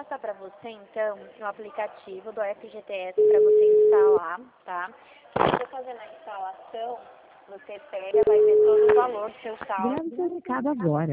passar para você, então, o aplicativo do FGTS para você instalar, tá? Se você fazer na instalação, você pega, vai ver todo o valor do seu saldo. Grave seu recado agora.